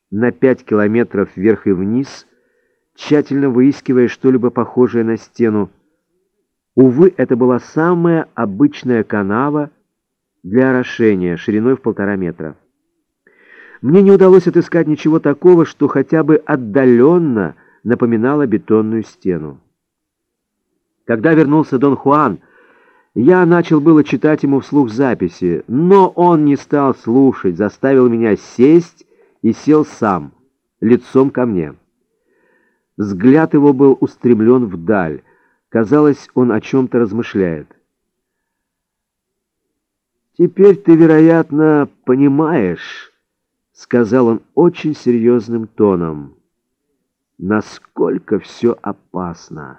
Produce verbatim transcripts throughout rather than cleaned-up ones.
на пять километров вверх и вниз, тщательно выискивая что-либо похожее на стену. Увы, это была самая обычная канава для орошения, шириной в полтора метра. Мне не удалось отыскать ничего такого, что хотя бы отдаленно напоминало бетонную стену. Когда вернулся Дон Хуан, я начал было читать ему вслух записи, но он не стал слушать, заставил меня сесть и сел сам, лицом ко мне. Взгляд его был устремлен вдаль. Казалось, он о чем-то размышляет. «Теперь ты, вероятно, понимаешь, — сказал он очень серьезным тоном, — насколько все опасно.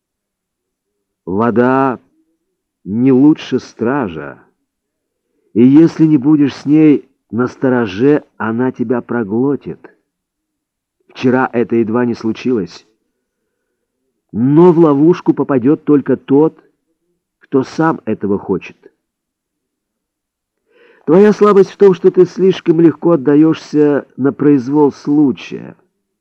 Вода не лучше стража, и если не будешь с ней настороже, она тебя проглотит. Вчера это едва не случилось. Но в ловушку попадет только тот, кто сам этого хочет. Твоя слабость в том, что ты слишком легко отдаешься на произвол случая».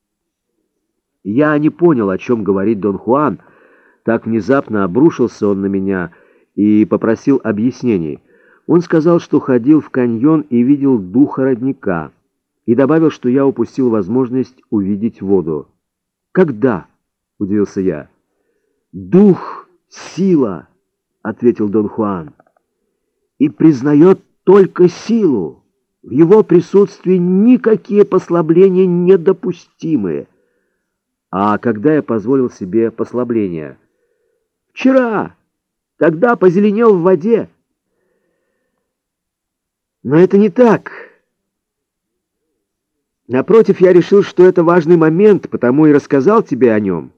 Я не понял, о чем говорит Дон Хуан. Так внезапно обрушился он на меня и попросил объяснений. Он сказал, что ходил в каньон и видел духа родника, и добавил, что я упустил возможность увидеть воду. «Когда?» — удивился я. «Дух — сила», — ответил Дон Хуан, — «и признает только силу. В его присутствии никакие послабления недопустимы». «А когда я позволил себе послабления?» «Вчера, когда позеленел в воде». «Но это не так. Напротив, я решил, что это важный момент, потому и рассказал тебе о нем».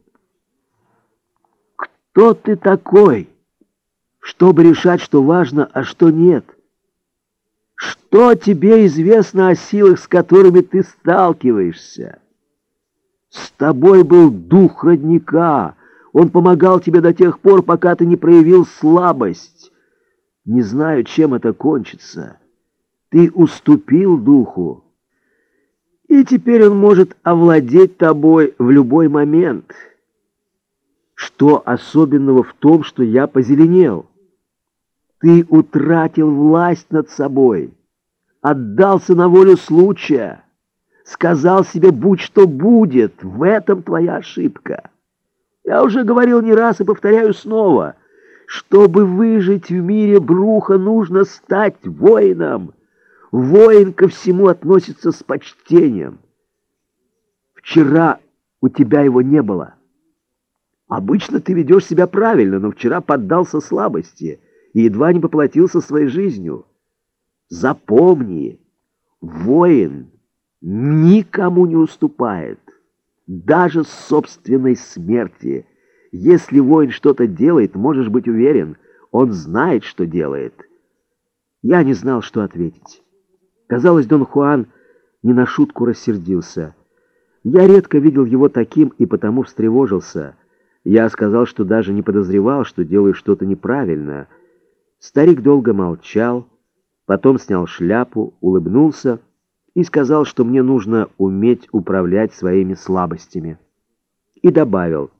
«Кто ты такой, чтобы решать, что важно, а что нет? Что тебе известно о силах, с которыми ты сталкиваешься? С тобой был дух родника. Он помогал тебе до тех пор, пока ты не проявил слабость. Не знаю, чем это кончится. Ты уступил духу, и теперь он может овладеть тобой в любой момент. Что особенного в том, что я позеленел? Ты утратил власть над собой, отдался на волю случая, сказал себе «будь что будет». В этом твоя ошибка. Я уже говорил не раз и повторяю снова. Чтобы выжить в мире Бруха, нужно стать воином. Воин ко всему относится с почтением. Вчера у тебя его не было. Обычно ты ведешь себя правильно, но вчера поддался слабости и едва не поплатился своей жизнью. Запомни, воин никому не уступает, даже собственной смерти. Если воин что-то делает, можешь быть уверен, он знает, что делает. Я не знал, что ответить. Казалось, Дон Хуан не на шутку рассердился. Я редко видел его таким и потому встревожился. Я сказал, что даже не подозревал, что делаю что-то неправильно. Старик долго молчал, потом снял шляпу, улыбнулся и сказал, что мне нужно уметь управлять своими слабостями. И добавил: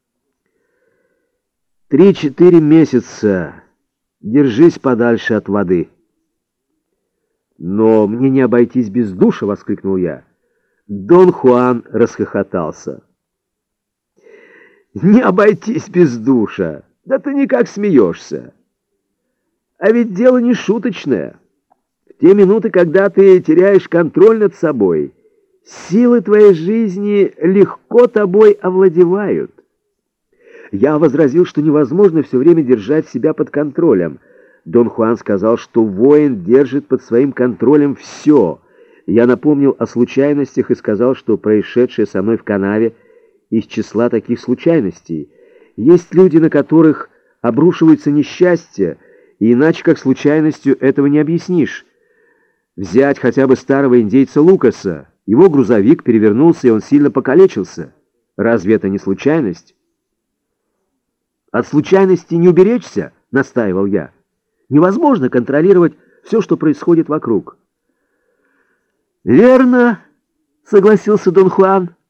«Три-четыре месяца держись подальше от воды». «Но мне не обойтись без душа!» — воскликнул я. Дон Хуан расхохотался. «Не обойтись без душа! Да ты никак смеешься! А ведь дело не шуточное. В те минуты, когда ты теряешь контроль над собой, силы твоей жизни легко тобой овладевают». Я возразил, что невозможно все время держать себя под контролем. Дон Хуан сказал, что воин держит под своим контролем все. Я напомнил о случайностях и сказал, что происшедшее со мной в канаве из числа таких случайностей. Есть люди, на которых обрушиваются несчастья, и иначе как случайностью этого не объяснишь. Взять хотя бы старого индейца Лукаса. Его грузовик перевернулся, и он сильно покалечился. Разве это не случайность? «От случайности не уберечься», — настаивал я. «Невозможно контролировать все, что происходит вокруг». «Верно», — согласился Дон Хуан.